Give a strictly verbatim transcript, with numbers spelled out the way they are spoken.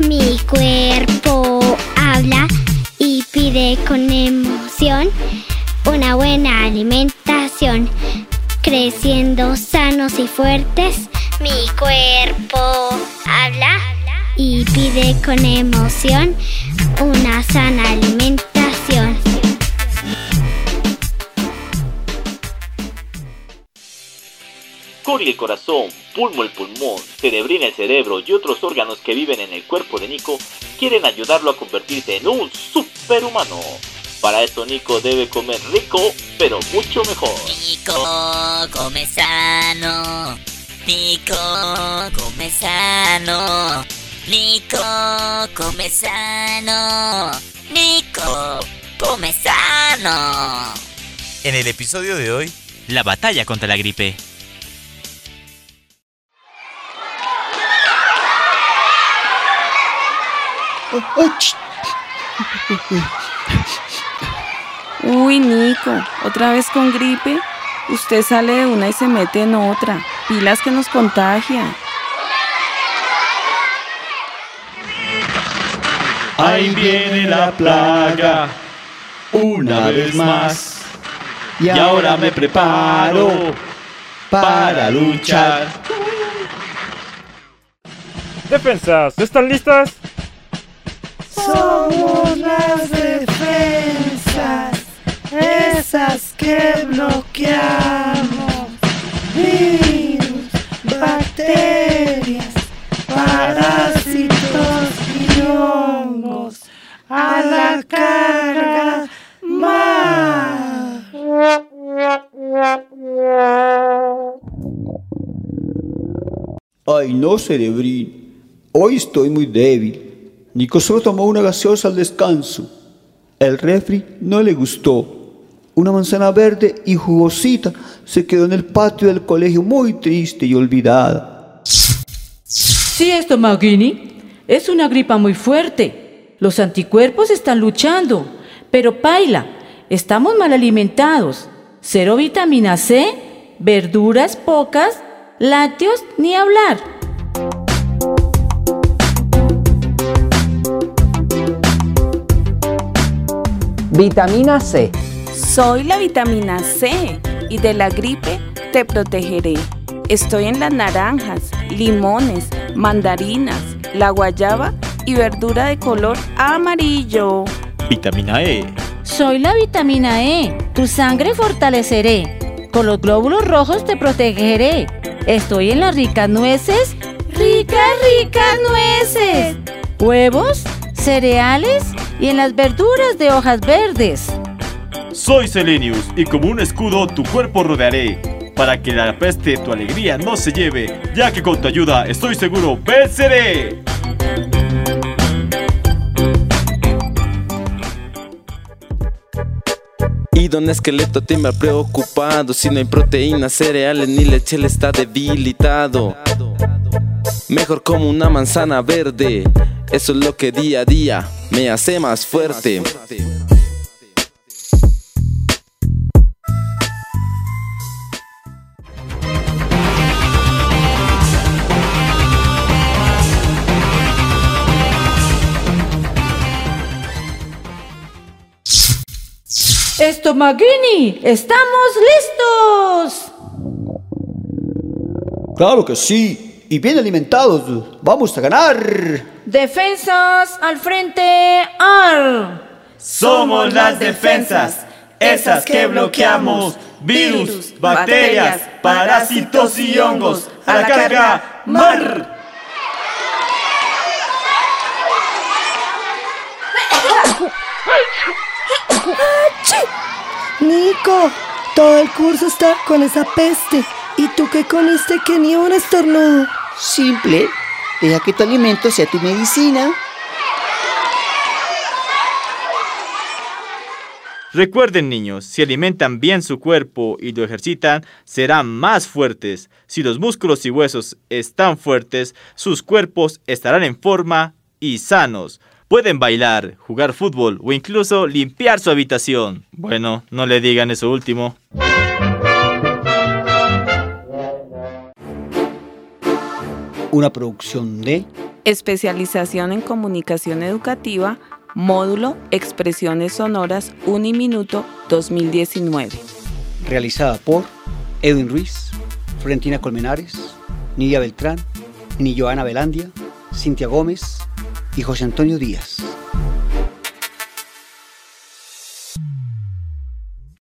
Mi cuerpo habla y pide con emoción una buena alimentación. Creciendo sanos y fuertes, mi cuerpo habla y pide con emoción una sana alimentación. Cori el corazón, Pulmo el pulmón, Cerebrina el cerebro y otros órganos que viven en el cuerpo de Nico quieren ayudarlo a convertirse en un superhumano. Para esto Nico debe comer rico, pero mucho mejor. Nico, come sano. Nico, come sano. Nico, come sano. Nico, come sano. En el episodio de hoy, la batalla contra la gripe. Uy, Nico, ¿otra vez con gripe? Usted sale de una y se mete en otra. Pilas que nos contagia. Ahí viene la plaga, una vez más. Y ahora me preparo para luchar. Defensas, ¿están listas? Somos las defensas, esas que bloqueamos virus, bacterias, parásitos y hongos. A la carga, más. Ay, no, Cerebrín. Hoy estoy muy débil. Nico solo tomó una gaseosa al descanso. El refri no le gustó. Una manzana verde y jugosita se quedó en el patio del colegio muy triste y olvidada. Sí, esto, Magini, es una gripa muy fuerte. Los anticuerpos están luchando, pero paila, estamos mal alimentados. Cero vitamina C, verduras pocas, lácteos ni hablar. Vitamina C. Soy la vitamina C y de la gripe te protegeré. Estoy en las naranjas, limones, mandarinas, la guayaba y verdura de color amarillo. Vitamina E. Soy la vitamina E, tu sangre fortaleceré. Con los glóbulos rojos te protegeré. Estoy en las ricas nueces, ricas, ricas nueces. Huevos, cereales y en las verduras de hojas verdes. Soy Selenius y como un escudo tu cuerpo rodearé, para que la peste tu alegría no se lleve, ya que con tu ayuda estoy seguro venceré. Y don Esqueleto tiembla preocupado, si no hay proteínas, cereales ni leche, él está debilitado. Mejor como una manzana verde, eso es lo que día a día me hace más fuerte. Esto, Magini, ¡estamos listos! Claro que sí, y bien alimentados, vamos a ganar. Defensas al frente, ¡ar! Somos las defensas, esas que bloqueamos virus, bacterias, parásitos y hongos. A la carga, mar. Nico, todo el curso está con esa peste. ¿Y tú qué comiste que ni un estornudo? Simple, deja que tu alimento sea tu medicina. Recuerden, niños, si alimentan bien su cuerpo y lo ejercitan, serán más fuertes. Si los músculos y huesos están fuertes, sus cuerpos estarán en forma y sanos. Pueden bailar, jugar fútbol o incluso limpiar su habitación. Bueno, no le digan eso último. Una producción de Especialización en Comunicación Educativa, módulo Expresiones Sonoras Uniminuto dos mil diecinueve. Realizada por Edwin Ruiz, Florentina Colmenares, Nidia Beltrán, Ni Joana Velandia, Cintia Gómez y José Antonio Díaz.